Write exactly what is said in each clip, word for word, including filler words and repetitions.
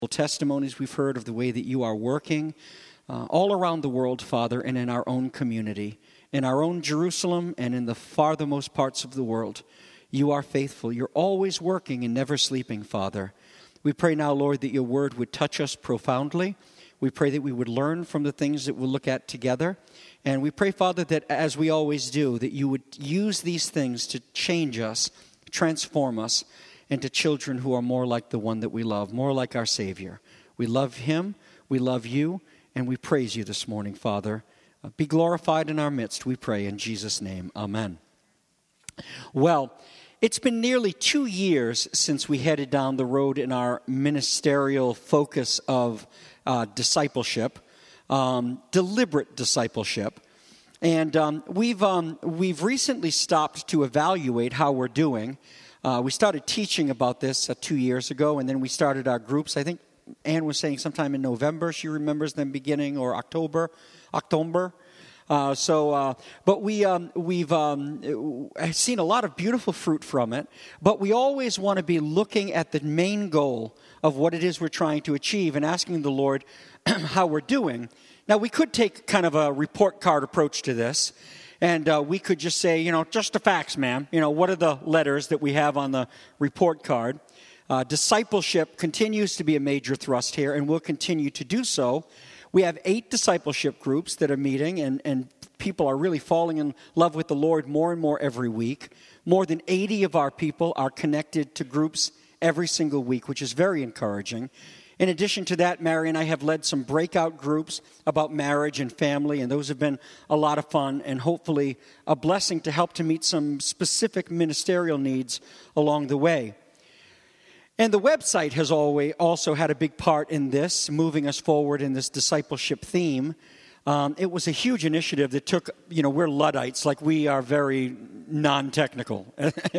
testimonies we've heard of the way that you are working uh, all around the world, Father, and in our own community, in our own Jerusalem and in the farthermost parts of the world. You are faithful. You're always working and never sleeping, Father. We pray now, Lord, that your word would touch us profoundly. We pray that we would learn from the things that we'll look at together. And we pray, Father, that as we always do, that you would use these things to change us, transform us into children who are more like the one that we love, more like our Savior. We love him, we love you, and we praise you this morning, Father. Uh, be glorified in our midst, we pray in Jesus' name. Amen. Well, it's been nearly two years since we headed down the road in our ministerial focus of uh, discipleship, um, deliberate discipleship. And um, we've um, we've recently stopped to evaluate how we're doing. Uh, we started teaching about this uh, two years ago, and then we started our groups. I think Ann was saying sometime in November, she remembers them beginning, or October, October. Uh, so, uh, but we, um, we've um, seen a lot of beautiful fruit from it, but we always want to be looking at the main goal of what it is we're trying to achieve and asking the Lord how we're doing. Now, we could take kind of a report card approach to this. And uh, we could just say, you know, just the facts, ma'am. You know, what are the letters that we have on the report card? Uh, discipleship continues to be a major thrust here, and will continue to do so. We have eight discipleship groups that are meeting, and, and people are really falling in love with the Lord more and more every week. More than eighty of our people are connected to groups every single week, which is very encouraging. In addition to that, Mary and I have led some breakout groups about marriage and family, and those have been a lot of fun and hopefully a blessing to help to meet some specific ministerial needs along the way. And the website has always also had a big part in this, moving us forward in this discipleship theme. Um, it was a huge initiative that took, you know, we're Luddites, like we are very non-technical.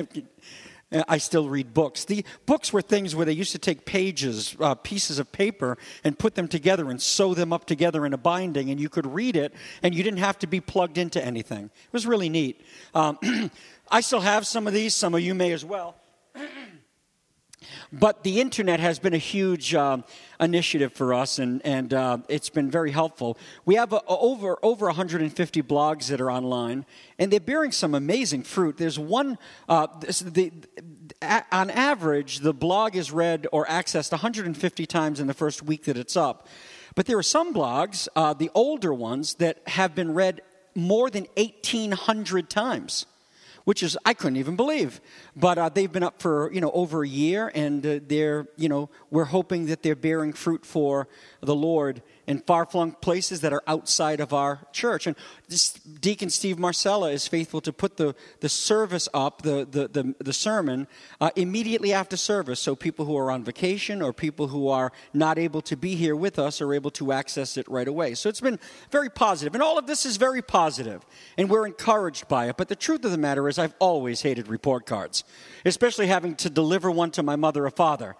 I still read books. The books were things where they used to take pages, uh, pieces of paper, and put them together and sew them up together in a binding, and you could read it, and you didn't have to be plugged into anything. It was really neat. Um, I still have some of these. Some of you may as well. But the internet has been a huge um, initiative for us, and, and uh, it's been very helpful. We have a, a, over over one hundred fifty blogs that are online, and they're bearing some amazing fruit. There's one, uh, this, the, a, on average, the blog is read or accessed one hundred fifty times in the first week that it's up. But there are some blogs, uh, the older ones, that have been read more than eighteen hundred times. Which is, I couldn't even believe. But uh, they've been up for, you know, over a year, and uh, they're, you know, we're hoping that they're bearing fruit for the Lord in far-flung places that are outside of our church. And this Deacon Steve Marcella is faithful to put the, the service up, the, the, the, the sermon, uh, immediately after service, so people who are on vacation or people who are not able to be here with us are able to access it right away. So it's been very positive. And all of this is very positive, and we're encouraged by it. But the truth of the matter is I've always hated report cards, especially having to deliver one to my mother or father.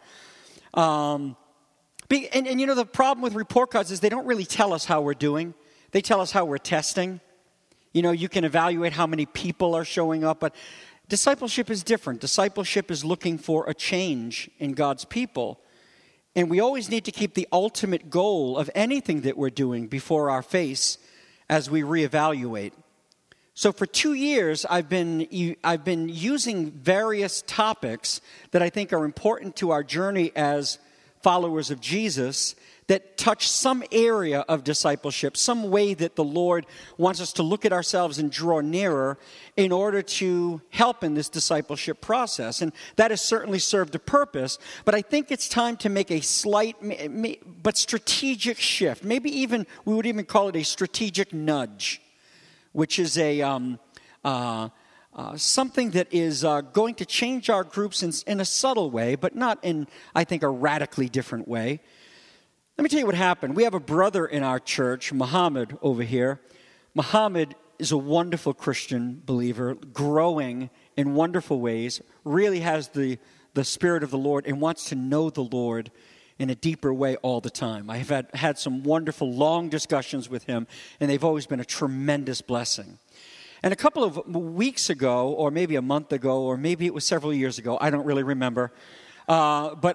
Um... And, and, you know, the problem with report cards is they don't really tell us how we're doing. They tell us how we're testing. You know, you can evaluate how many people are showing up, but discipleship is different. Discipleship is looking for a change in God's people. And we always need to keep the ultimate goal of anything that we're doing before our face as we reevaluate. So for two years, I've been I've been using various topics that I think are important to our journey as followers of Jesus that touch some area of discipleship, some way that the Lord wants us to look at ourselves and draw nearer in order to help in this discipleship process. And that has certainly served a purpose, but I think it's time to make a slight but strategic shift. Maybe even, we would even call it a strategic nudge, which is a... Um, uh, Uh, something that is uh, going to change our groups in, in a subtle way, but not in, I think, a radically different way. Let me tell you what happened. We have a brother in our church, Muhammad, over here. Muhammad is a wonderful Christian believer, growing in wonderful ways, really has the, the Spirit of the Lord and wants to know the Lord in a deeper way all the time. I have had, had some wonderful, long discussions with him, and they've always been a tremendous blessing. And a couple of weeks ago, or maybe a month ago, or maybe it was several years ago, I don't really remember, uh, but I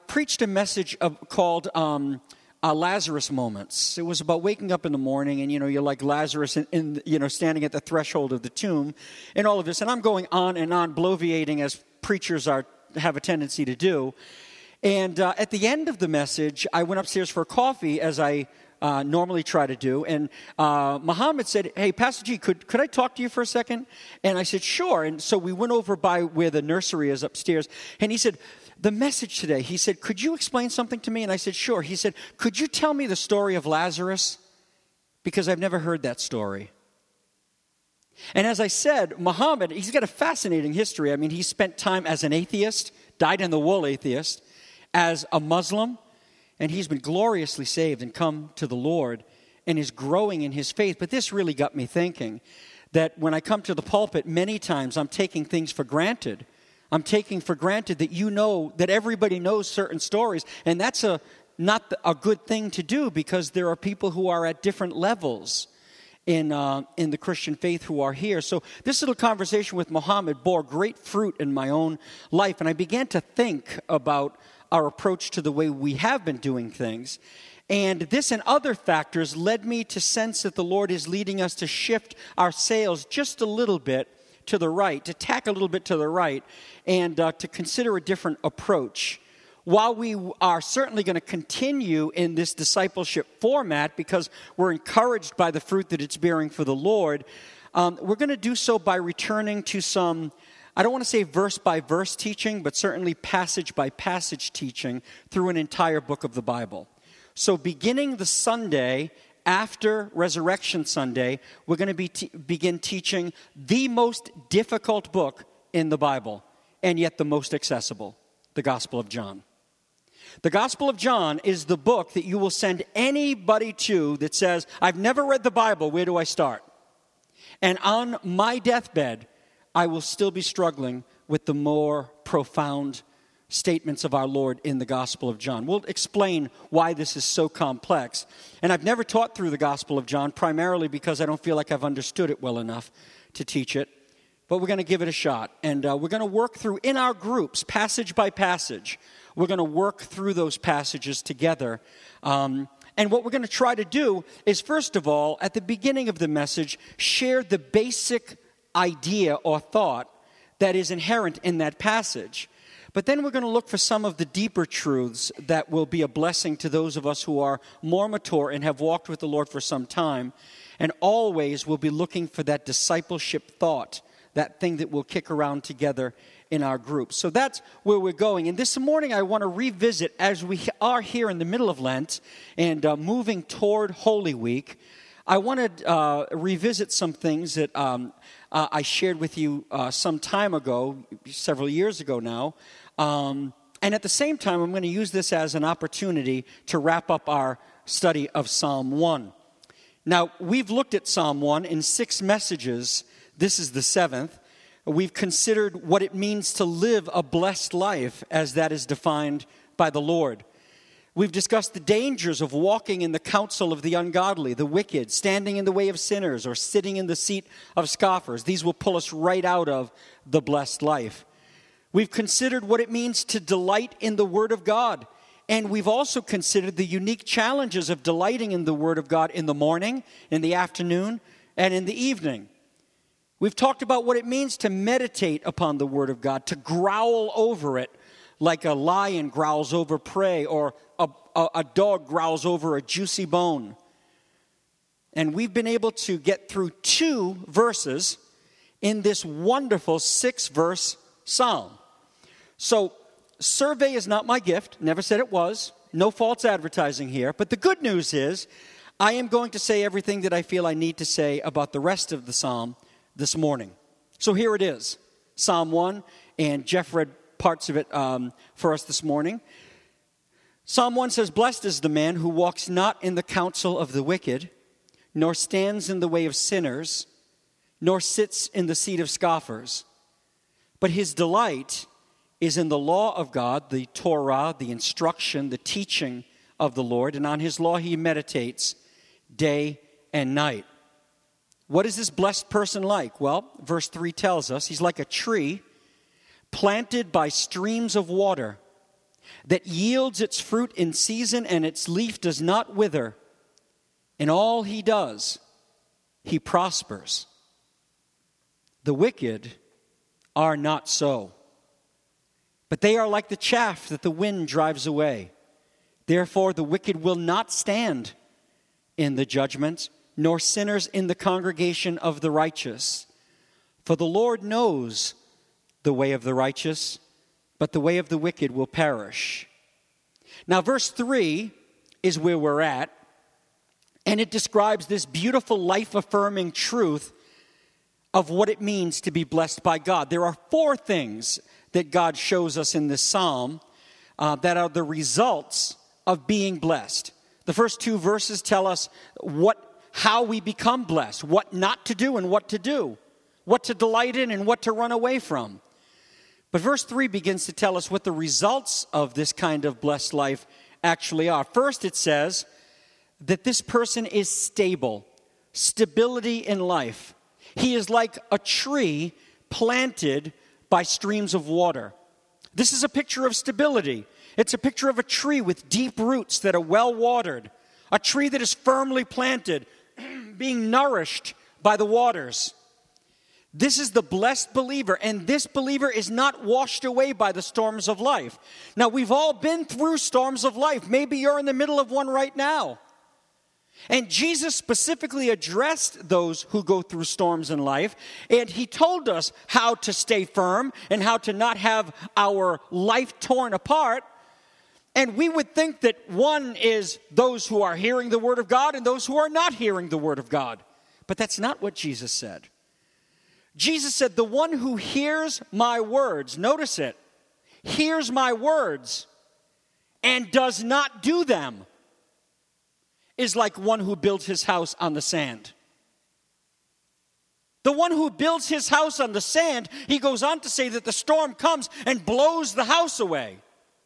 preached a message of, called um, uh, Lazarus Moments. It was about waking up in the morning and, you know, you're like Lazarus in, in, you know, standing at the threshold of the tomb and all of this. And I'm going on and on, bloviating as preachers are have a tendency to do. And uh, at the end of the message, I went upstairs for coffee, as I uh, normally try to do. And uh, Muhammad said, "Hey, Pastor G, could, could I talk to you for a second?" And I said, "Sure." And so we went over by where the nursery is upstairs. And he said, "The message today," he said, "could you explain something to me?" And I said, "Sure." He said, "Could you tell me the story of Lazarus? Because I've never heard that story." And as I said, Muhammad, he's got a fascinating history. I mean, he spent time as an atheist, dyed-in-the-wool atheist, as a Muslim, and he's been gloriously saved and come to the Lord and is growing in his faith. But this really got me thinking that when I come to the pulpit, many times I'm taking things for granted. I'm taking for granted that you know, that everybody knows certain stories, and that's a not a good thing to do, because there are people who are at different levels in uh, in the Christian faith who are here. So this little conversation with Muhammad bore great fruit in my own life, and I began to think about our approach to the way we have been doing things. And this and other factors led me to sense that the Lord is leading us to shift our sails just a little bit to the right, to tack a little bit to the right, and uh, to consider a different approach. While we are certainly going to continue in this discipleship format because we're encouraged by the fruit that it's bearing for the Lord, um, we're going to do so by returning to some, I don't want to say verse-by-verse teaching, but certainly passage-by-passage teaching through an entire book of the Bible. So beginning the Sunday after Resurrection Sunday, we're going to be te- begin teaching the most difficult book in the Bible, and yet the most accessible, the Gospel of John. The Gospel of John is the book that you will send anybody to that says, "I've never read the Bible, where do I start?" And on my deathbed, I will still be struggling with the more profound statements of our Lord in the Gospel of John. We'll explain why this is so complex. And I've never taught through the Gospel of John, primarily because I don't feel like I've understood it well enough to teach it. But we're going to give it a shot. And uh, we're going to work through, in our groups, passage by passage, we're going to work through those passages together. Um, and what we're going to try to do is, first of all, at the beginning of the message, share the basic idea or thought that is inherent in that passage. But then we're going to look for some of the deeper truths that will be a blessing to those of us who are more mature and have walked with the Lord for some time. And always we'll be looking for that discipleship thought, that thing that we'll kick around together in our group. So that's where we're going. And this morning I want to revisit, as we are here in the middle of Lent and uh, moving toward Holy Week, I want to uh, revisit some things that um, uh, I shared with you uh, some time ago, several years ago now. Um, and at the same time, I'm going to use this as an opportunity to wrap up our study of Psalm one. Now, we've looked at Psalm one in six messages. This is the seventh. We've considered what it means to live a blessed life as that is defined by the Lord. We've discussed the dangers of walking in the counsel of the ungodly, the wicked, standing in the way of sinners, or sitting in the seat of scoffers. These will pull us right out of the blessed life. We've considered what it means to delight in the Word of God. And we've also considered the unique challenges of delighting in the Word of God in the morning, in the afternoon, and in the evening. We've talked about what it means to meditate upon the Word of God, to growl over it like a lion growls over prey, or a, a, a dog growls over a juicy bone. And we've been able to get through two verses in this wonderful six-verse psalm. So, survey is not my gift. Never said it was. No false advertising here. But the good news is, I am going to say everything that I feel I need to say about the rest of the psalm this morning. So here it is, Psalm one, and Jeff read parts of it um, for us this morning. Psalm one says, "Blessed is the man who walks not in the counsel of the wicked, nor stands in the way of sinners, nor sits in the seat of scoffers. But his delight is in the law of God," the Torah, the instruction, the teaching of the Lord, "and on his law he meditates day and night." What is this blessed person like? Well, verse three tells us he's like a tree planted by streams of water that yields its fruit in season and its leaf does not wither. In all he does, he prospers. The wicked are not so, but they are like the chaff that the wind drives away. Therefore, the wicked will not stand in the judgment, nor sinners in the congregation of the righteous. For the Lord knows the way of the righteous, but the way of the wicked will perish. Now, verse three is where we're at, and it describes this beautiful life-affirming truth of what it means to be blessed by God. There are four things that God shows us in this psalm uh, that are the results of being blessed. The first two verses tell us what, how we become blessed, what not to do and what to do, what to delight in and what to run away from. But verse three begins to tell us what the results of this kind of blessed life actually are. First, it says that this person is stable, stability in life. He is like a tree planted by streams of water. This is a picture of stability. It's a picture of a tree with deep roots that are well watered, a tree that is firmly planted, being nourished by the waters. This is the blessed believer, and this believer is not washed away by the storms of life. Now, we've all been through storms of life. Maybe you're in the middle of one right now. And Jesus specifically addressed those who go through storms in life, and he told us how to stay firm and how to not have our life torn apart. And we would think that one is those who are hearing the word of God and those who are not hearing the word of God. But that's not what Jesus said. Jesus said, the one who hears my words, notice it, hears my words and does not do them, is like one who builds his house on the sand. The one who builds his house on the sand, he goes on to say that the storm comes and blows the house away.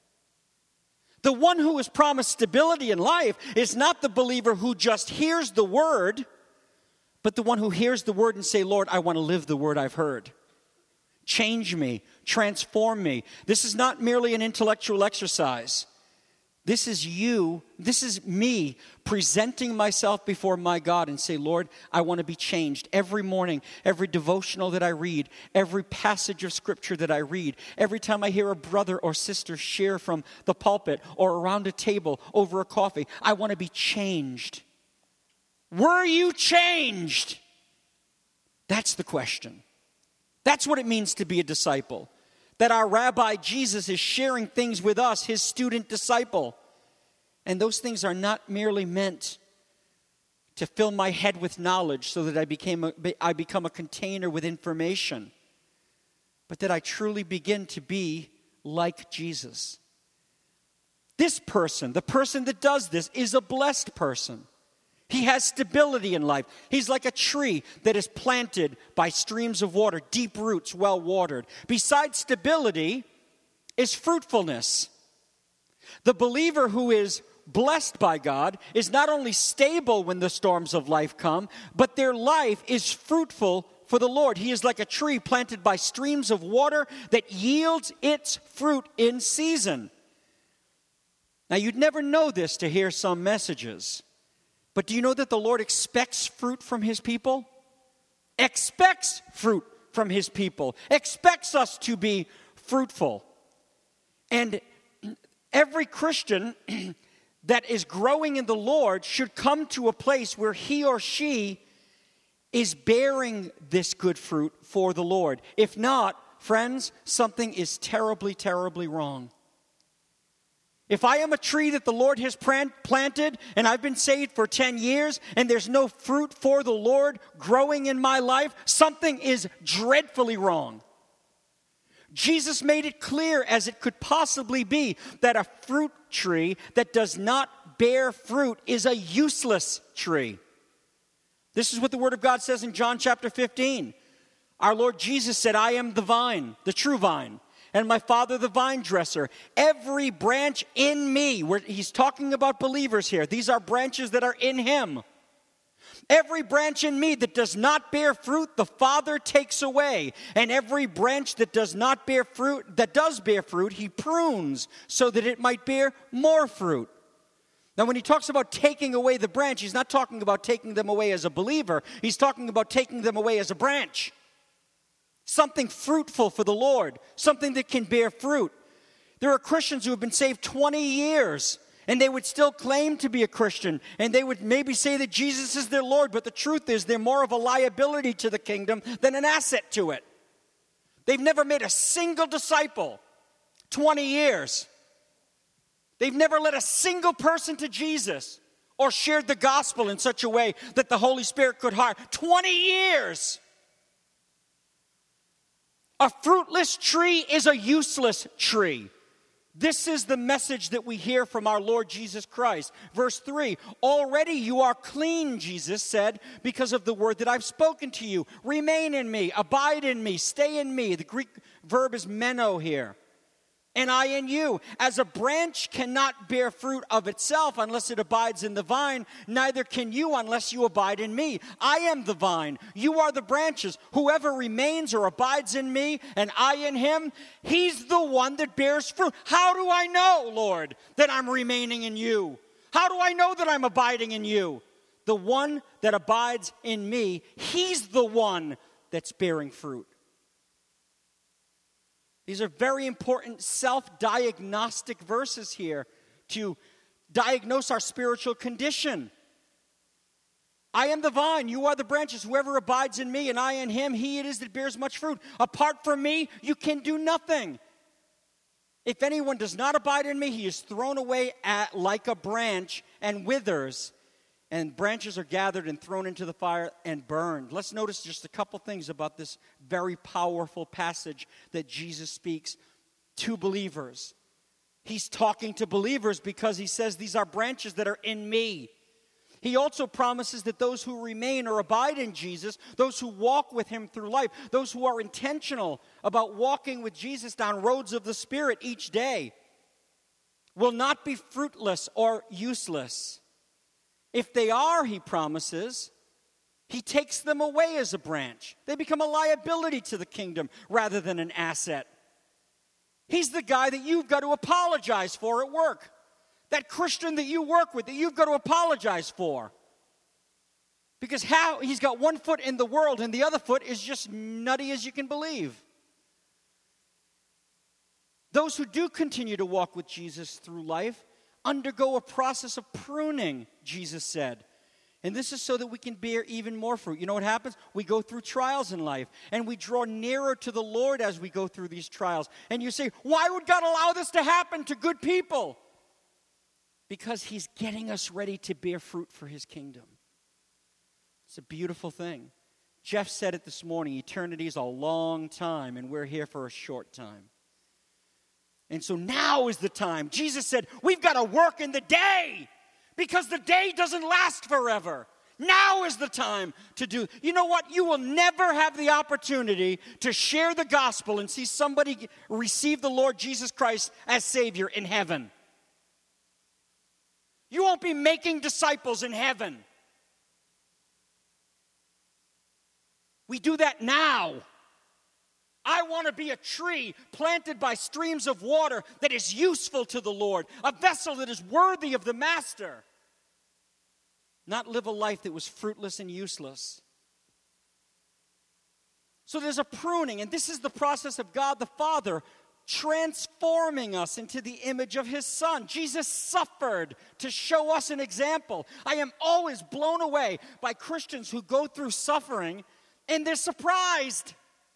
The one who is promised stability in life is not the believer who just hears the word, but the one who hears the word and say, Lord, I want to live the word I've heard. Change me, transform me. This is not merely an intellectual exercise. This is you, this is me presenting myself before my God and say, Lord, I want to be changed. Every morning, every devotional that I read, every passage of scripture that I read, every time I hear a brother or sister share from the pulpit or around a table over a coffee, I want to be changed. Were you changed? That's the question. That's what it means to be a disciple. That our Rabbi Jesus is sharing things with us, his student disciple. And those things are not merely meant to fill my head with knowledge so that I became a, I become a container with information, but that I truly begin to be like Jesus. This person, the person that does this, is a blessed person. He has stability in life. He's like a tree that is planted by streams of water, deep roots, well watered. Besides stability is fruitfulness. The believer who is blessed by God is not only stable when the storms of life come, but their life is fruitful for the Lord. He is like a tree planted by streams of water that yields its fruit in season. Now, you'd never know this to hear some messages. But do you know that the Lord expects fruit from his people? Expects fruit from his people. Expects us to be fruitful. And every Christian that is growing in the Lord should come to a place where he or she is bearing this good fruit for the Lord. If not, friends, something is terribly, terribly wrong. If I am a tree that the Lord has planted and I've been saved for ten years and there's no fruit for the Lord growing in my life, something is dreadfully wrong. Jesus made it clear as it could possibly be that a fruit tree that does not bear fruit is a useless tree. This is what the Word of God says in John chapter fifteen. Our Lord Jesus said, I am the vine, the true vine, and my Father the vine dresser. Every branch in me, where he's talking about believers here, these are branches that are in him. Every branch in me that does not bear fruit, the Father takes away. And every branch that does not bear fruit, that does bear fruit, he prunes so that it might bear more fruit. Now, when he talks about taking away the branch, he's not talking about taking them away as a believer. He's talking about taking them away as a branch. Something fruitful for the Lord. Something that can bear fruit. There are Christians who have been saved twenty years, and they would still claim to be a Christian, and they would maybe say that Jesus is their Lord, but the truth is they're more of a liability to the kingdom than an asset to it. They've never made a single disciple. twenty years. They've never led a single person to Jesus or shared the gospel in such a way that the Holy Spirit could hire. twenty years. A fruitless tree is a useless tree. This is the message that we hear from our Lord Jesus Christ. Verse three, already you are clean, Jesus said, because of the word that I've spoken to you. Remain in me, abide in me, stay in me. The Greek verb is meno here. And I in you. As a branch cannot bear fruit of itself unless it abides in the vine, neither can you unless you abide in me. I am the vine. You are the branches. Whoever remains or abides in me and I in him, he's the one that bears fruit. How do I know, Lord, that I'm remaining in you? How do I know that I'm abiding in you? The one that abides in me, he's the one that's bearing fruit. These are very important self-diagnostic verses here to diagnose our spiritual condition. I am the vine, you are the branches. Whoever abides in me and I in him, he it is that bears much fruit. Apart from me, you can do nothing. If anyone does not abide in me, he is thrown away at, like a branch and withers. And branches are gathered and thrown into the fire and burned. Let's notice just a couple things about this very powerful passage that Jesus speaks to believers. He's talking to believers because he says these are branches that are in me. He also promises that those who remain or abide in Jesus, those who walk with him through life, those who are intentional about walking with Jesus down roads of the Spirit each day, will not be fruitless or useless. If they are, he promises, he takes them away as a branch. They become a liability to the kingdom rather than an asset. He's the guy that you've got to apologize for at work. That Christian that you work with that you've got to apologize for. Because how he's got one foot in the world and the other foot is just nutty as you can believe. Those who do continue to walk with Jesus through life undergo a process of pruning, Jesus said. And this is so that we can bear even more fruit. You know what happens? We go through trials in life, and we draw nearer to the Lord as we go through these trials. And you say, why would God allow this to happen to good people? Because he's getting us ready to bear fruit for his kingdom. It's a beautiful thing. Jeff said it this morning, eternity is a long time, and we're here for a short time. And so now is the time. Jesus said, we've got to work in the day because the day doesn't last forever. Now is the time to do. You know what? You will never have the opportunity to share the gospel and see somebody receive the Lord Jesus Christ as Savior in heaven. You won't be making disciples in heaven. We do that now. I want to be a tree planted by streams of water that is useful to the Lord, a vessel that is worthy of the master. Not live a life that was fruitless and useless. So there's a pruning, and this is the process of God the Father transforming us into the image of his Son. Jesus suffered to show us an example. I am always blown away by Christians who go through suffering and they're surprised.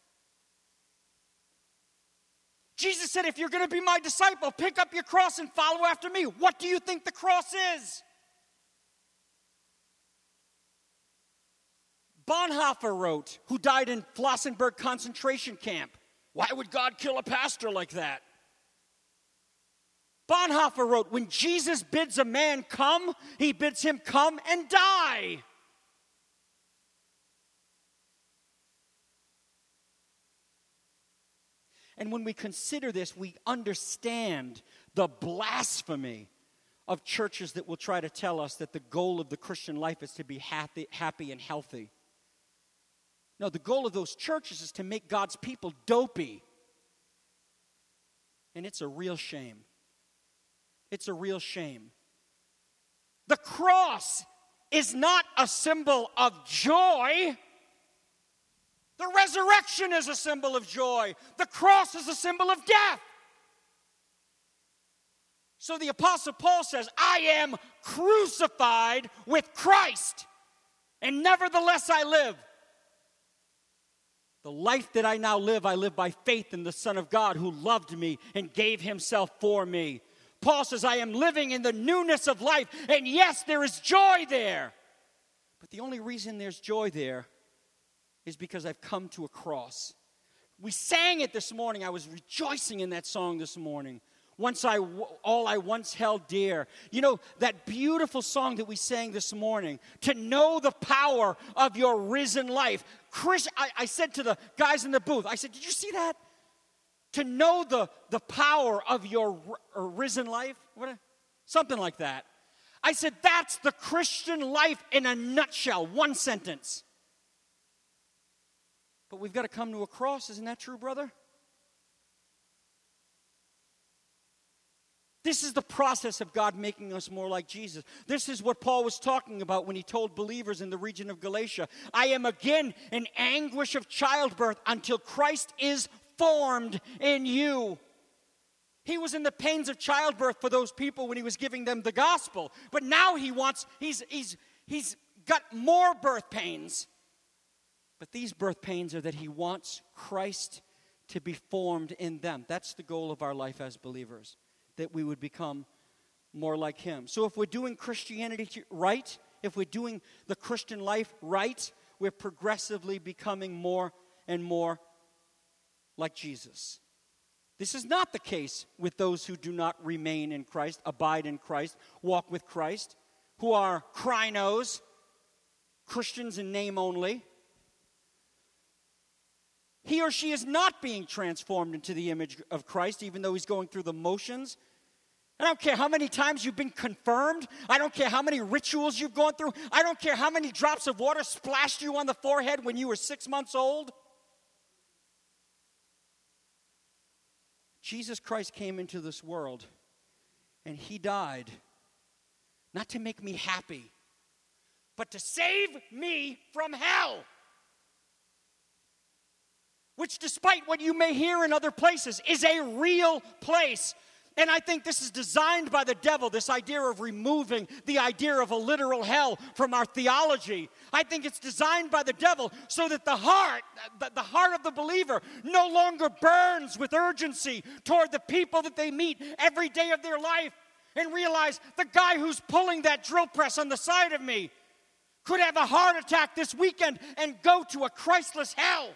Jesus said, if you're going to be my disciple, pick up your cross and follow after me. What do you think the cross is? Bonhoeffer wrote, who died in Flossenburg concentration camp. Why would God kill a pastor like that? Bonhoeffer wrote, when Jesus bids a man come, he bids him come and die. And when we consider this, we understand the blasphemy of churches that will try to tell us that the goal of the Christian life is to be happy, happy and healthy. No, the goal of those churches is to make God's people dopey. And it's a real shame. It's a real shame. The cross is not a symbol of joy. The resurrection is a symbol of joy. The cross is a symbol of death. So the Apostle Paul says, I am crucified with Christ, and nevertheless I live. The life that I now live, I live by faith in the Son of God who loved me and gave himself for me. Paul says, I am living in the newness of life, and yes, there is joy there. But the only reason there's joy there is because I've come to a cross. We sang it this morning. I was rejoicing in that song this morning. Once I, all I once held dear. You know, that beautiful song that we sang this morning, to know the power of your risen life. Chris, I, I said to the guys in the booth, I said, did you see that? To know the, the power of your r- risen life? What, something like that. I said, that's the Christian life in a nutshell, one sentence. But we've got to come to a cross, isn't that true, brother? This is the process of God making us more like Jesus. This is what Paul was talking about when he told believers in the region of Galatia. I am again in anguish of childbirth until Christ is formed in you. He was in the pains of childbirth for those people when he was giving them the gospel. But now he wants, he's, he's, he's got more birth pains. But these birth pains are that he wants Christ to be formed in them. That's the goal of our life as believers, that we would become more like him. So if we're doing Christianity right, if we're doing the Christian life right, we're progressively becoming more and more like Jesus. This is not the case with those who do not remain in Christ, abide in Christ, walk with Christ, who are Krinos, Christians in name only. He or she is not being transformed into the image of Christ, even though he's going through the motions. I don't care how many times you've been confirmed. I don't care how many rituals you've gone through. I don't care how many drops of water splashed you on the forehead when you were six months old. Jesus Christ came into this world, and he died not to make me happy, but to save me from hell. Which, despite what you may hear in other places, is a real place. And I think this is designed by the devil, this idea of removing the idea of a literal hell from our theology. I think it's designed by the devil so that the heart, the, the heart of the believer no longer burns with urgency toward the people that they meet every day of their life, and realize the guy who's pulling that drill press on the side of me could have a heart attack this weekend and go to a Christless hell.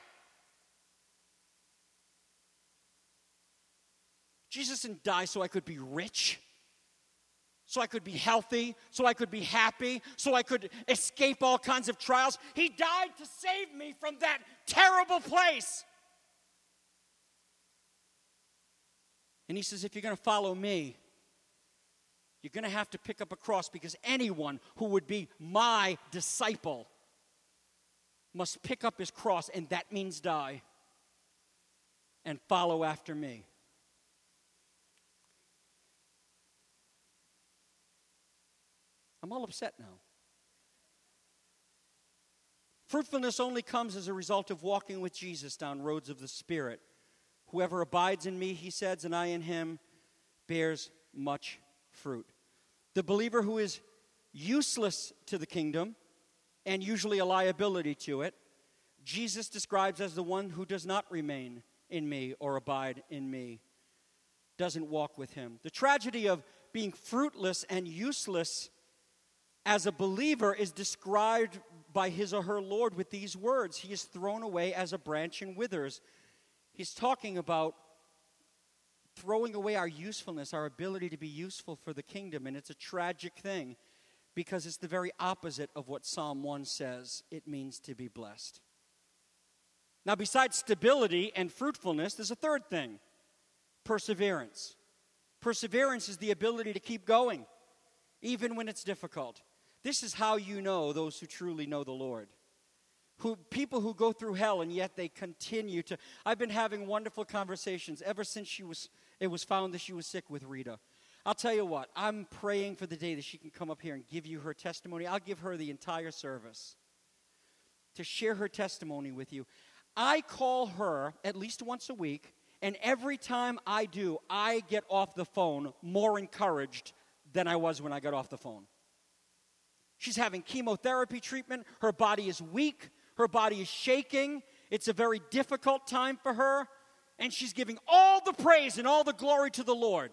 Jesus didn't die so I could be rich, so I could be healthy, so I could be happy, so I could escape all kinds of trials. He died to save me from that terrible place. And he says, if you're going to follow me, you're going to have to pick up a cross, because anyone who would be my disciple must pick up his cross, and that means die, and follow after me. I'm all upset now. Fruitfulness only comes as a result of walking with Jesus down roads of the Spirit. Whoever abides in me, he says, and I in him, bears much fruit. The believer who is useless to the kingdom, and usually a liability to it, Jesus describes as the one who does not remain in me or abide in me, doesn't walk with him. The tragedy of being fruitless and useless as a believer is described by his or her Lord with these words: he is thrown away as a branch and withers. He's talking about throwing away our usefulness, our ability to be useful for the kingdom. And it's a tragic thing, because it's the very opposite of what Psalm one says it means to be blessed. Now, besides stability and fruitfulness, there's a third thing: perseverance. Perseverance is the ability to keep going, even when it's difficult. This is how you know those who truly know the Lord. Who, people who go through hell and yet they continue to. I've been having wonderful conversations ever since she was. It was found that she was sick with Rita. I'll tell you what, I'm praying for the day that she can come up here and give you her testimony. I'll give her the entire service to share her testimony with you. I call her at least once a week, and every time I do, I get off the phone more encouraged than I was when I got off the phone. She's having chemotherapy treatment. Her body is weak. Her body is shaking. It's a very difficult time for her. And she's giving all the praise and all the glory to the Lord.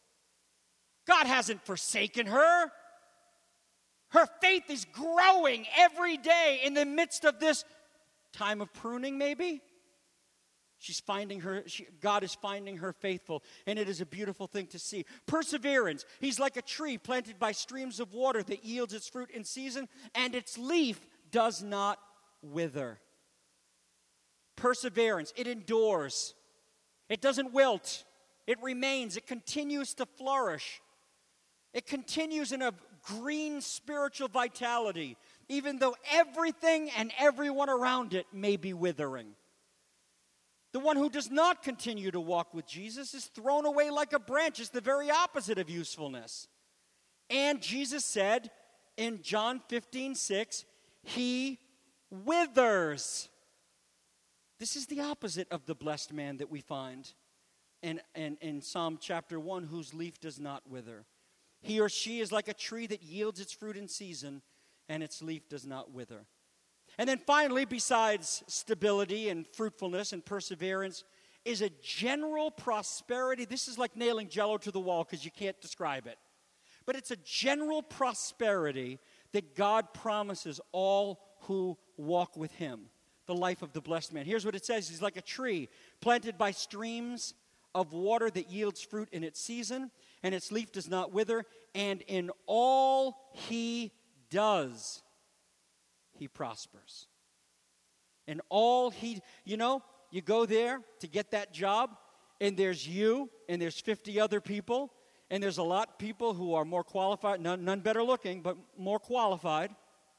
God hasn't forsaken her. Her faith is growing every day in the midst of this time of pruning, maybe. She's finding her, she, God is finding her faithful, and it is a beautiful thing to see. Perseverance. He's like a tree planted by streams of water that yields its fruit in season, and its leaf does not wither. Perseverance. It endures. It doesn't wilt. It remains. It continues to flourish. It continues in a green spiritual vitality, even though everything and everyone around it may be withering. The one who does not continue to walk with Jesus is thrown away like a branch. It's the very opposite of usefulness. And Jesus said in John fifteen six, he withers. This is the opposite of the blessed man that we find in, in, in Psalm chapter one, whose leaf does not wither. He or she is like a tree that yields its fruit in season, and its leaf does not wither. And then finally, besides stability and fruitfulness and perseverance, is a general prosperity. This is like nailing Jell-O to the wall because you can't describe it. But it's a general prosperity that God promises all who walk with him, the life of the blessed man. Here's what it says. He's like a tree planted by streams of water that yields fruit in its season, and its leaf does not wither, and in all he does, he prospers. And all he, you know, you go there to get that job, and there's you, and there's fifty other people, and there's a lot of people who are more qualified, none, none better looking, but more qualified.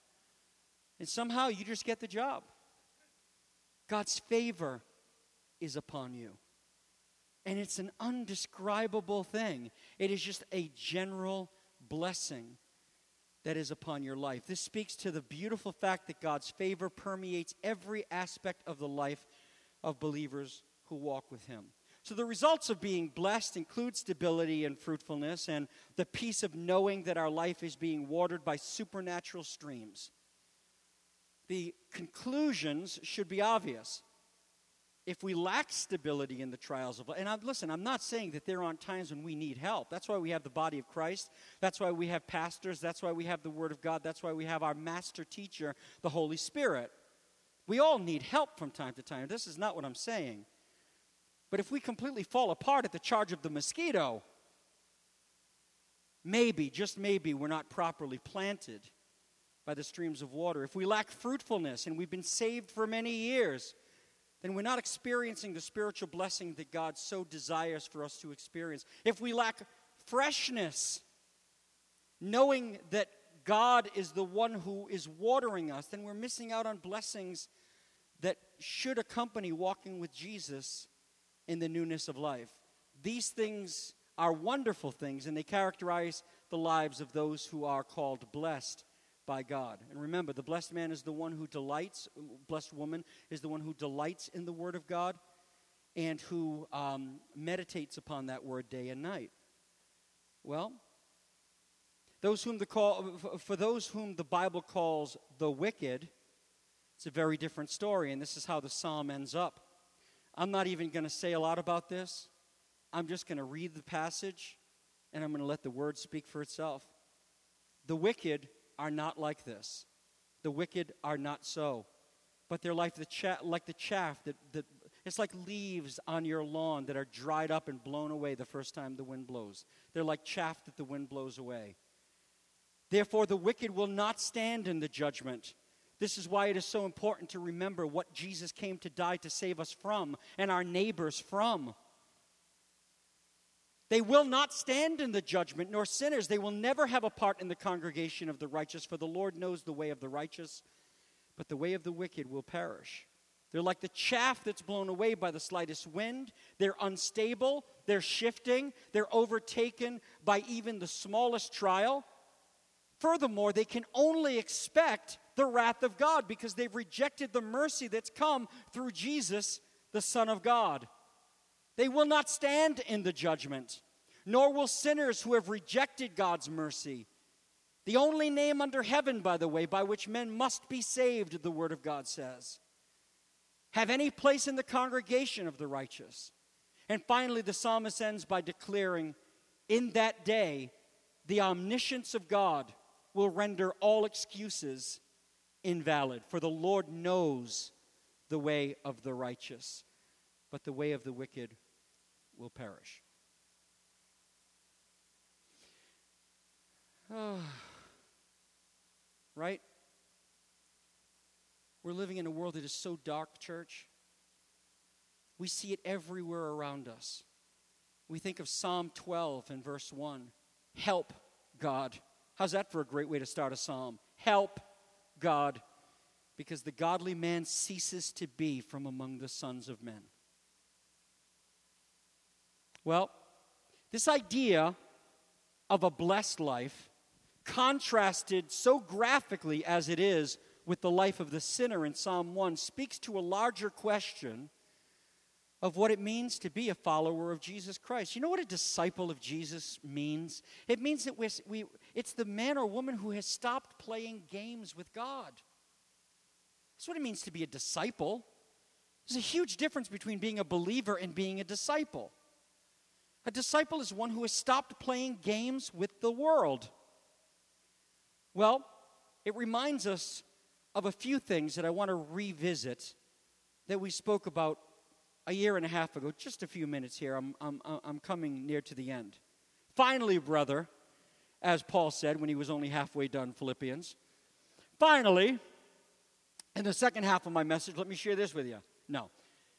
And somehow you just get the job. God's favor is upon you. And it's an undescribable thing. It is just a general blessing that is upon your life. This speaks to the beautiful fact that God's favor permeates every aspect of the life of believers who walk with him. So the results of being blessed include stability and fruitfulness and the peace of knowing that our life is being watered by supernatural streams. The conclusions should be obvious. If we lack stability in the trials of life, and I'm, listen, I'm not saying that there aren't times when we need help. That's why we have the body of Christ. That's why we have pastors. That's why we have the Word of God. That's why we have our master teacher, the Holy Spirit. We all need help from time to time. This is not what I'm saying. But if we completely fall apart at the charge of the mosquito, maybe, just maybe, we're not properly planted by the streams of water. If we lack fruitfulness and we've been saved for many years, then we're not experiencing the spiritual blessing that God so desires for us to experience. If we lack freshness, knowing that God is the one who is watering us, then we're missing out on blessings that should accompany walking with Jesus in the newness of life. These things are wonderful things, and they characterize the lives of those who are called blessed by God. And remember, the blessed man is the one who delights, blessed woman is the one who delights in the Word of God and who um, meditates upon that Word day and night. Well, those whom the call, for those whom the Bible calls the wicked, it's a very different story, and this is how the psalm ends up. I'm not even going to say a lot about this. I'm just going to read the passage, and I'm going to let the Word speak for itself. The wicked are not like this. The wicked are not so. But they're like the, cha- like the chaff that, that it's like leaves on your lawn that are dried up and blown away the first time the wind blows. They're like chaff that the wind blows away. Therefore, the wicked will not stand in the judgment. This is why it is so important to remember what Jesus came to die to save us from and our neighbors from. They will not stand in the judgment, nor sinners. They will never have a part in the congregation of the righteous, for the Lord knows the way of the righteous, but the way of the wicked will perish. They're like the chaff that's blown away by the slightest wind. They're unstable. They're shifting. They're overtaken by even the smallest trial. Furthermore, they can only expect the wrath of God because they've rejected the mercy that's come through Jesus, the Son of God. They will not stand in the judgment, nor will sinners who have rejected God's mercy. The only name under heaven, by the way, by which men must be saved, the Word of God says, have any place in the congregation of the righteous. And finally, the psalmist ends by declaring, in that day, the omniscience of God will render all excuses invalid. For the Lord knows the way of the righteous, but the way of the wicked will perish. Oh. Right? We're living in a world that is so dark, church. We see it everywhere around us. We think of Psalm twelve and verse one. Help, God. How's that for a great way to start a psalm? Help, God, because the godly man ceases to be from among the sons of men. Well, this idea of a blessed life, contrasted so graphically as it is with the life of the sinner in Psalm one, speaks to a larger question of what it means to be a follower of Jesus Christ. You know what a disciple of Jesus means? It means that we're, we, it's the man or woman who has stopped playing games with God. That's what it means to be a disciple. There's a huge difference between being a believer and being a disciple. A disciple is one who has stopped playing games with the world. Well, it reminds us of a few things that I want to revisit that we spoke about a year and a half ago. Just a few minutes here. I'm, I'm, I'm coming near to the end. Finally, brother, as Paul said when he was only halfway done Philippians. Finally, in the second half of my message, let me share this with you. No.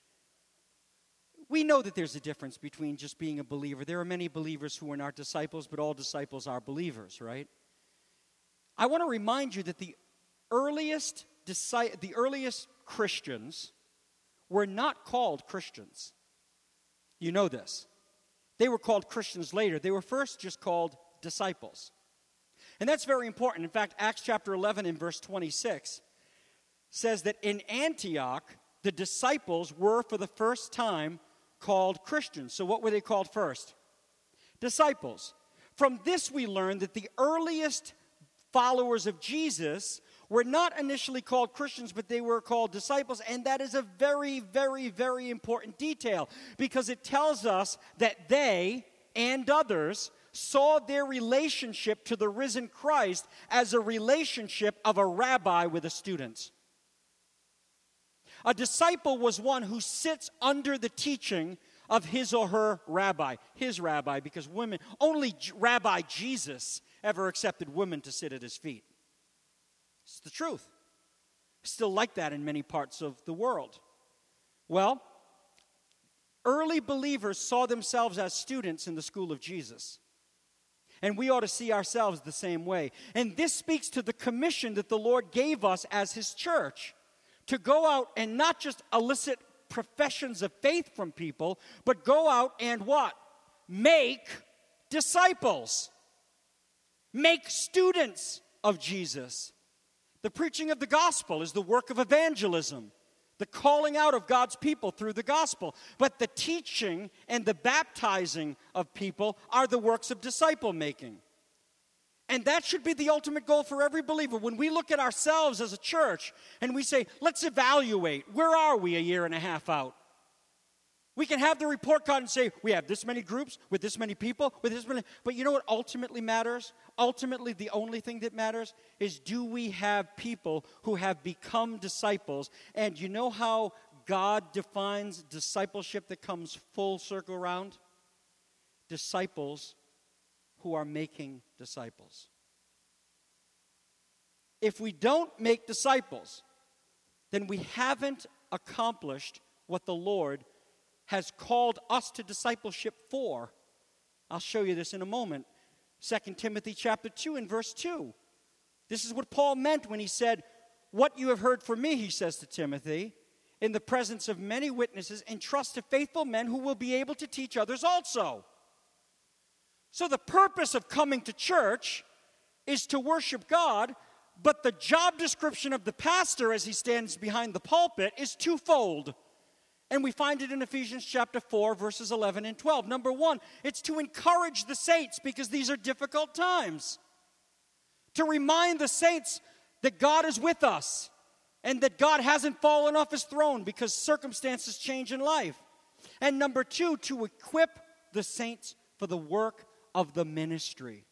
We know that there's a difference between just being a believer. There are many believers who are not disciples, but all disciples are believers, right? I want to remind you that the earliest the earliest Christians were not called Christians. You know this. They were called Christians later. They were first just called disciples. And that's very important. In fact, Acts chapter eleven and verse twenty-six says that in Antioch, the disciples were for the first time called Christians. So what were they called first? Disciples. From this we learn that the earliest followers of Jesus were not initially called Christians, but they were called disciples. And that is a very, very, very important detail because it tells us that they and others saw their relationship to the risen Christ as a relationship of a rabbi with a student. A disciple was one who sits under the teaching of his or her rabbi, his rabbi, because women, only Rabbi Jesus ever accepted women to sit at his feet. It's the truth. Still like that in many parts of the world. Well, early believers saw themselves as students in the school of Jesus. And we ought to see ourselves the same way. And this speaks to the commission that the Lord gave us as his church to go out and not just elicit professions of faith from people, but go out and what? Make disciples. Make students of Jesus. The preaching of the gospel is the work of evangelism, the calling out of God's people through the gospel. But the teaching and the baptizing of people are the works of disciple making. And that should be the ultimate goal for every believer. When we look at ourselves as a church and we say, let's evaluate, where are we a year and a half out? We can have the report card and say, we have this many groups with this many people, with this many. But you know what ultimately matters? Ultimately, the only thing that matters is, do we have people who have become disciples? And you know how God defines discipleship that comes full circle around? Disciples who are making disciples. If we don't make disciples, then we haven't accomplished what the Lord has called us to discipleship for, I'll show you this in a moment. Second Timothy chapter two and verse two. This is what Paul meant when he said, "What you have heard from me," he says to Timothy, "in the presence of many witnesses, entrust to faithful men who will be able to teach others also." So the purpose of coming to church is to worship God, but the job description of the pastor as he stands behind the pulpit is twofold. And we find it in Ephesians chapter four, verses eleven and twelve. Number one, it's to encourage the saints because these are difficult times. To remind the saints that God is with us and that God hasn't fallen off his throne because circumstances change in life. And number two, to equip the saints for the work of the ministry.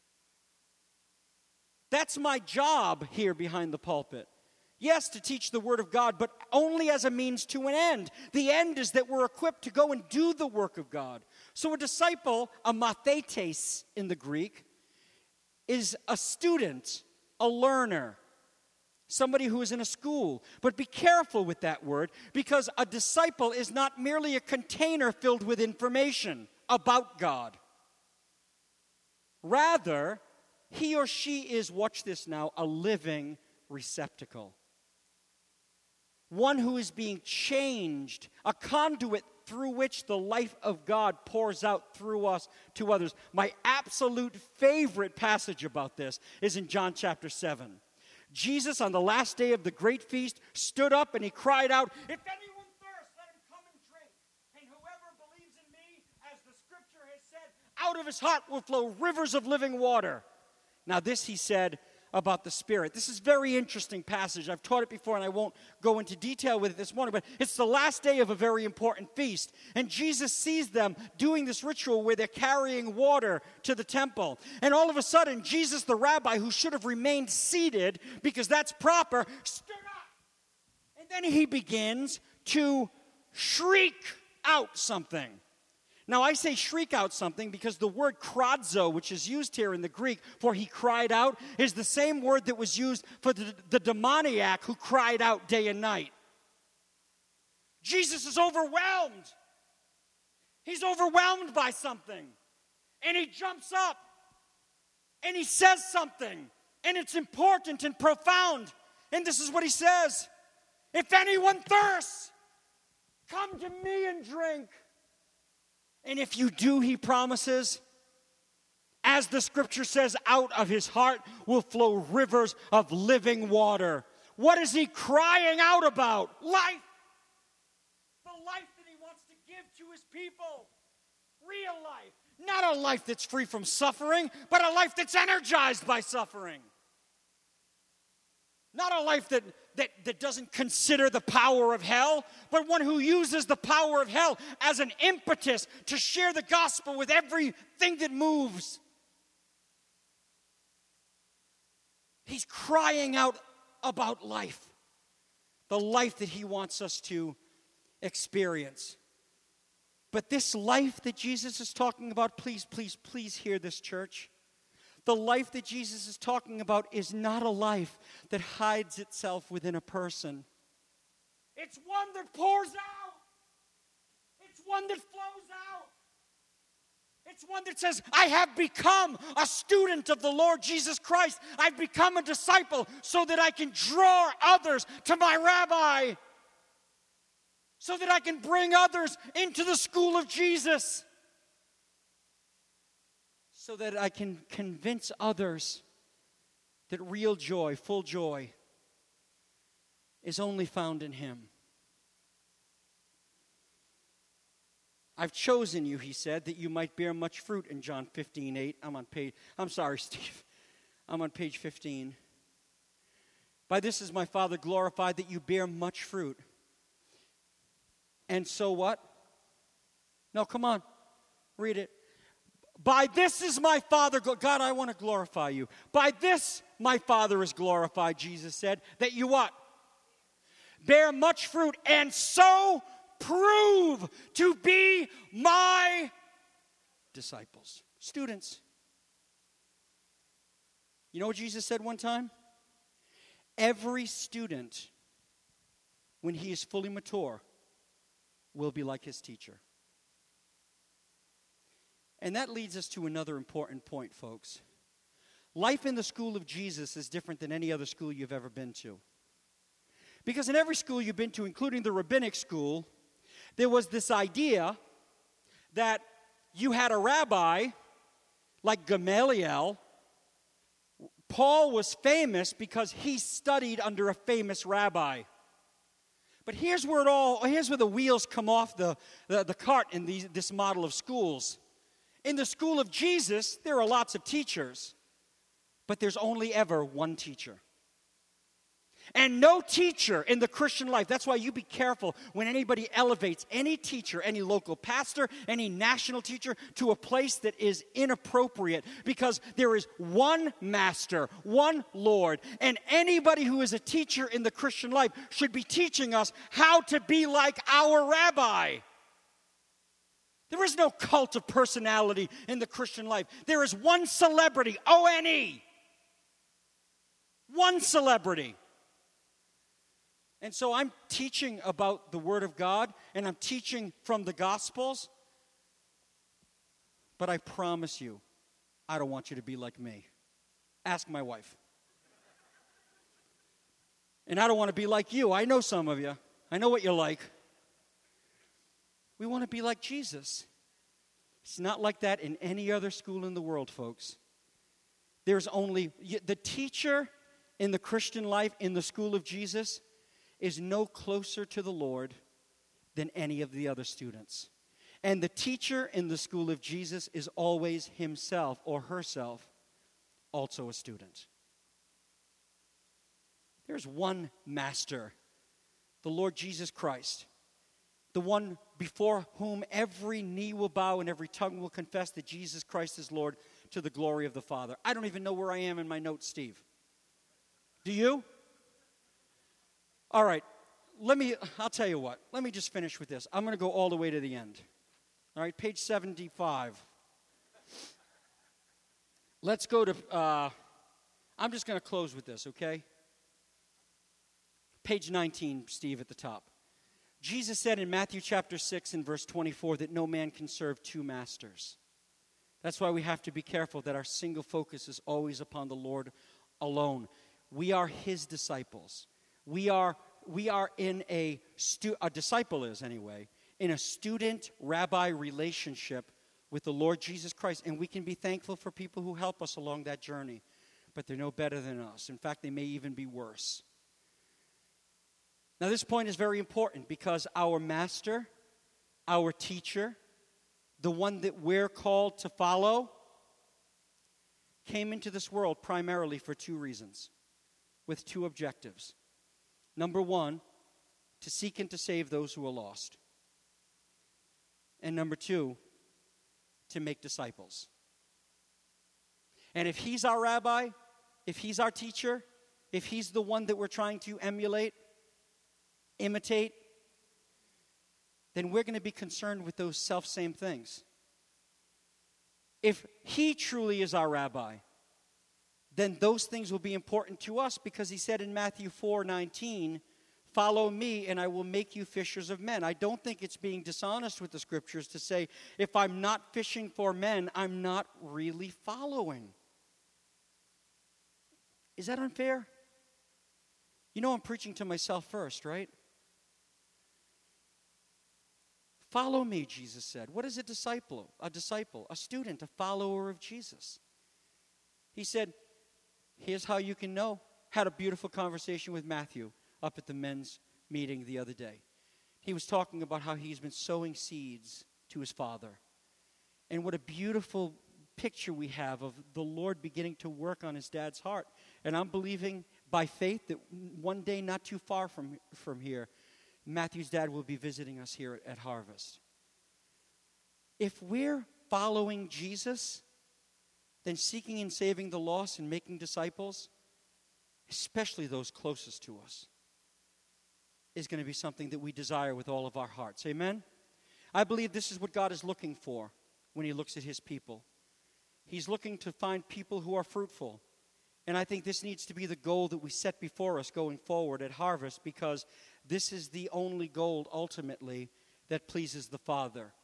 That's my job here behind the pulpit. Yes, to teach the Word of God, but only as a means to an end. The end is that we're equipped to go and do the work of God. So a disciple, a mathetes in the Greek, is a student, a learner, somebody who is in a school. But be careful with that word, because a disciple is not merely a container filled with information about God. Rather, he or she is, watch this now, a living receptacle. One who is being changed, a conduit through which the life of God pours out through us to others. My absolute favorite passage about this is in John chapter seven. Jesus, on the last day of the great feast, stood up and he cried out, "If anyone thirsts, let him come and drink. And whoever believes in me, as the scripture has said, out of his heart will flow rivers of living water." Now this he said about the Spirit. This is a very interesting passage. I've taught it before and I won't go into detail with it this morning, but it's the last day of a very important feast. And Jesus sees them doing this ritual where they're carrying water to the temple. And all of a sudden, Jesus, the rabbi, who should have remained seated because that's proper, stood up. And then he begins to shriek out something. Now, I say shriek out something because the word kradzo, which is used here in the Greek for he cried out, is the same word that was used for the, the demoniac who cried out day and night. Jesus is overwhelmed. He's overwhelmed by something. And he jumps up. And he says something. And it's important and profound. And this is what he says. "If anyone thirsts, come to me and drink. And if you do," he promises, "as the scripture says, out of his heart will flow rivers of living water." What is he crying out about? Life. The life that he wants to give to his people. Real life. Not a life that's free from suffering, but a life that's energized by suffering. Not a life that, that, that doesn't consider the power of hell, but one who uses the power of hell as an impetus to share the gospel with everything that moves. He's crying out about life, the life that he wants us to experience. But this life that Jesus is talking about, please, please, please hear this, church. The life that Jesus is talking about is not a life that hides itself within a person. It's one that pours out. It's one that flows out. It's one that says, "I have become a student of the Lord Jesus Christ. I've become a disciple so that I can draw others to my rabbi. So that I can bring others into the school of Jesus. So that I can convince others that real joy, full joy, is only found in him." "I've chosen you," he said, "that you might bear much fruit," in John fifteen eight. I'm on page, I'm sorry, Steve. I'm on page fifteen. "By this is my Father glorified, that you bear much fruit." And so what? No, come on. Read it. "By this is my Father," God, I want to glorify you. "By this my Father is glorified," Jesus said, "that you what? Bear much fruit, and so prove to be my disciples." Students. You know what Jesus said one time? Every student, when he is fully mature, will be like his teacher. And that leads us to another important point, folks. Life in the school of Jesus is different than any other school you've ever been to. Because in every school you've been to, including the rabbinic school, there was this idea that you had a rabbi like Gamaliel. Paul was famous because he studied under a famous rabbi. But here's where it all, here's where the wheels come off the, the, the cart in these, this model of schools. In the school of Jesus, there are lots of teachers, but there's only ever one teacher. And no teacher in the Christian life, that's why you be careful when anybody elevates any teacher, any local pastor, any national teacher to a place that is inappropriate, because there is one master, one Lord, and anybody who is a teacher in the Christian life should be teaching us how to be like our rabbi. There is no cult of personality in the Christian life. There is one celebrity, O N E. One celebrity. And so I'm teaching about the Word of God, and I'm teaching from the Gospels. But I promise you, I don't want you to be like me. Ask my wife. And I don't want to be like you. I know some of you. I know what you're like. We want to be like Jesus. It's not like that in any other school in the world, folks. There's only, the teacher in the Christian life, in the school of Jesus, is no closer to the Lord than any of the other students. And the teacher in the school of Jesus is always himself or herself also a student. There's one master, the Lord Jesus Christ, the one before whom every knee will bow and every tongue will confess that Jesus Christ is Lord, to the glory of the Father. I don't even know where I am in my notes, Steve. Do you? All right, let me, I'll tell you what. Let me just finish with this. I'm going to go all the way to the end. All right, page seventy-five. Let's go to, uh, I'm just going to close with this, okay? Page nineteen, Steve, at the top. Jesus said in Matthew chapter six and verse twenty-four that no man can serve two masters. That's why we have to be careful that our single focus is always upon the Lord alone. We are his disciples. We are we are in a, stu- a disciple is anyway, in a student-rabbi relationship with the Lord Jesus Christ. And we can be thankful for people who help us along that journey. But they're no better than us. In fact, they may even be worse. Now, this point is very important because our master, our teacher, the one that we're called to follow, came into this world primarily for two reasons, with two objectives. Number one, to seek and to save those who are lost. And number two, to make disciples. And if he's our rabbi, if he's our teacher, if he's the one that we're trying to emulate, imitate, then we're going to be concerned with those self-same things. If he truly is our rabbi, then those things will be important to us because he said in Matthew four nineteen, follow me and I will make you fishers of men. I don't think it's being dishonest with the scriptures to say, if I'm not fishing for men, I'm not really following. Is that unfair? You know I'm preaching to myself first, right? Follow me, Jesus said. What is a disciple? A disciple, a student, a follower of Jesus. He said, here's how you can know. Had a beautiful conversation with Matthew up at the men's meeting the other day. He was talking about how he's been sowing seeds to his father. And what a beautiful picture we have of the Lord beginning to work on his dad's heart. And I'm believing by faith that one day not too far from, from here, Matthew's dad will be visiting us here at, at Harvest. If we're following Jesus, then seeking and saving the lost and making disciples, especially those closest to us, is going to be something that we desire with all of our hearts. Amen? I believe this is what God is looking for when he looks at his people. He's looking to find people who are fruitful. And I think this needs to be the goal that we set before us going forward at Harvest, because this is the only goal ultimately that pleases the Father.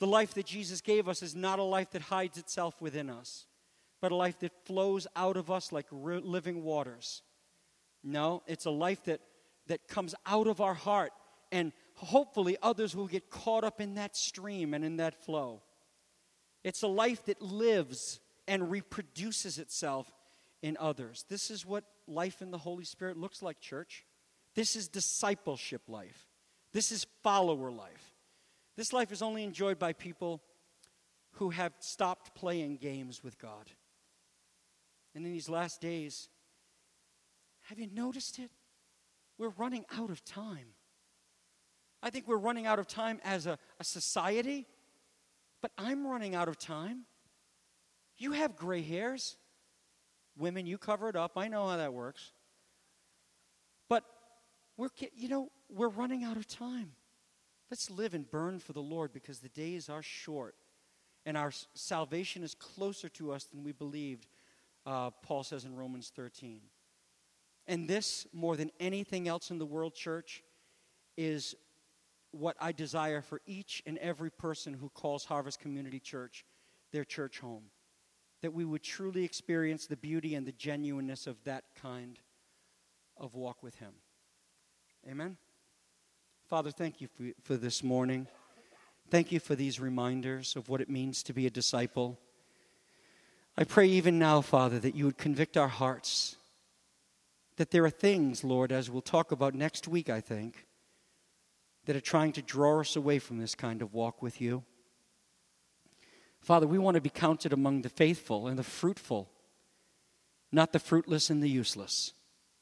The life that Jesus gave us is not a life that hides itself within us, but a life that flows out of us like living waters. No, it's a life that, that comes out of our heart, and hopefully others will get caught up in that stream and in that flow. It's a life that lives and reproduces itself in others. This is what life in the Holy Spirit looks like, church. This is discipleship life. This is follower life. This life is only enjoyed by people who have stopped playing games with God. And in these last days, have you noticed it? We're running out of time. I think we're running out of time as a, a society, but I'm running out of time. You have gray hairs. Women, you cover it up. I know how that works. But we're, you know, we're running out of time. Let's live and burn for the Lord, because the days are short and our salvation is closer to us than we believed, uh, Paul says in Romans thirteen. And this, more than anything else in the world, church, is what I desire for each and every person who calls Harvest Community Church their church home. That we would truly experience the beauty and the genuineness of that kind of walk with Him. Amen? Father, thank you for, for this morning. Thank you for these reminders of what it means to be a disciple. I pray even now, Father, that you would convict our hearts. That there are things, Lord, as we'll talk about next week, I think, that are trying to draw us away from this kind of walk with you. Father, we want to be counted among the faithful and the fruitful, not the fruitless and the useless.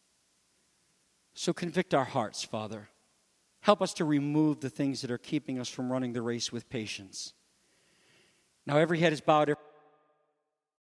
So convict our hearts, Father. Help us to remove the things that are keeping us from running the race with patience. Now every head is bowed.